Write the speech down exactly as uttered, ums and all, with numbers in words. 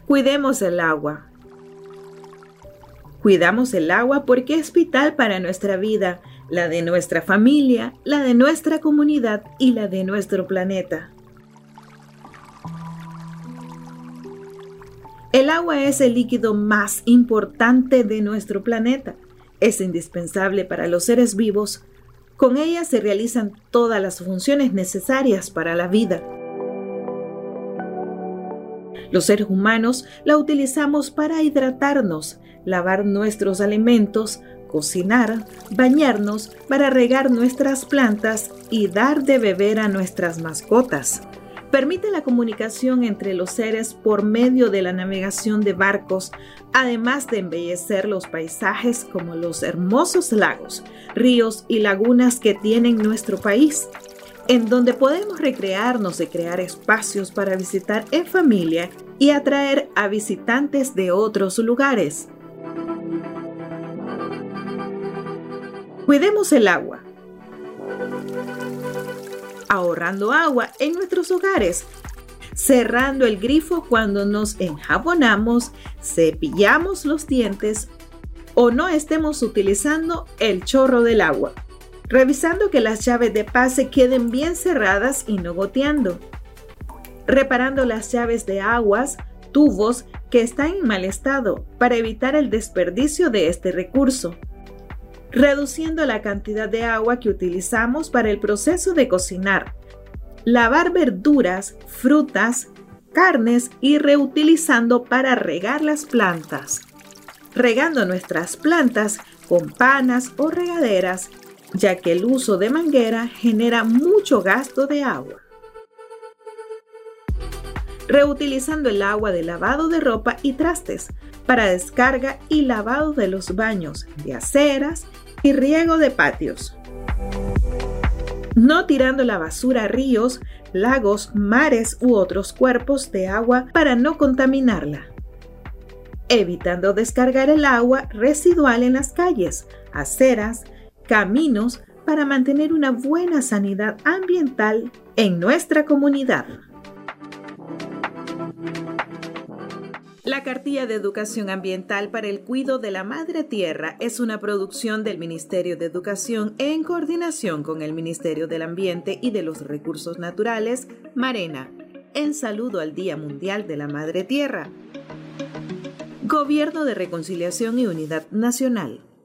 Cuidemos el agua. Cuidamos el agua porque es vital para nuestra vida, la de nuestra familia, la de nuestra comunidad y la de nuestro planeta. El agua es el líquido más importante de nuestro planeta. Es indispensable para los seres vivos. Con ella se realizan todas las funciones necesarias para la vida. Los seres humanos la utilizamos para hidratarnos, lavar nuestros alimentos, cocinar, bañarnos, para regar nuestras plantas y dar de beber a nuestras mascotas. Permite la comunicación entre los seres por medio de la navegación de barcos, además de embellecer los paisajes como los hermosos lagos, ríos y lagunas que tiene nuestro país, en donde podemos recrearnos y crear espacios para visitar en familia y atraer a visitantes de otros lugares. Cuidemos el agua. Ahorrando agua en nuestros hogares, cerrando el grifo cuando nos enjabonamos, cepillamos los dientes o no estemos utilizando el chorro del agua, revisando que las llaves de pase queden bien cerradas y no goteando, reparando las llaves de aguas, tubos que están en mal estado para evitar el desperdicio de este recurso, reduciendo la cantidad de agua que utilizamos para el proceso de cocinar, lavar verduras, frutas, carnes y reutilizando para regar las plantas, regando nuestras plantas con panas o regaderas, ya que el uso de manguera genera mucho gasto de agua. Reutilizando el agua de lavado de ropa y trastes para descarga y lavado de los baños, de aceras y riego de patios. No tirando la basura a ríos, lagos, mares u otros cuerpos de agua para no contaminarla. Evitando descargar el agua residual en las calles, aceras, caminos para mantener una buena sanidad ambiental en nuestra comunidad. La Cartilla de Educación Ambiental para el Cuidado de la Madre Tierra es una producción del Ministerio de Educación en coordinación con el Ministerio del Ambiente y de los Recursos Naturales, Marena, en saludo al Día Mundial de la Madre Tierra. Gobierno de Reconciliación y Unidad Nacional.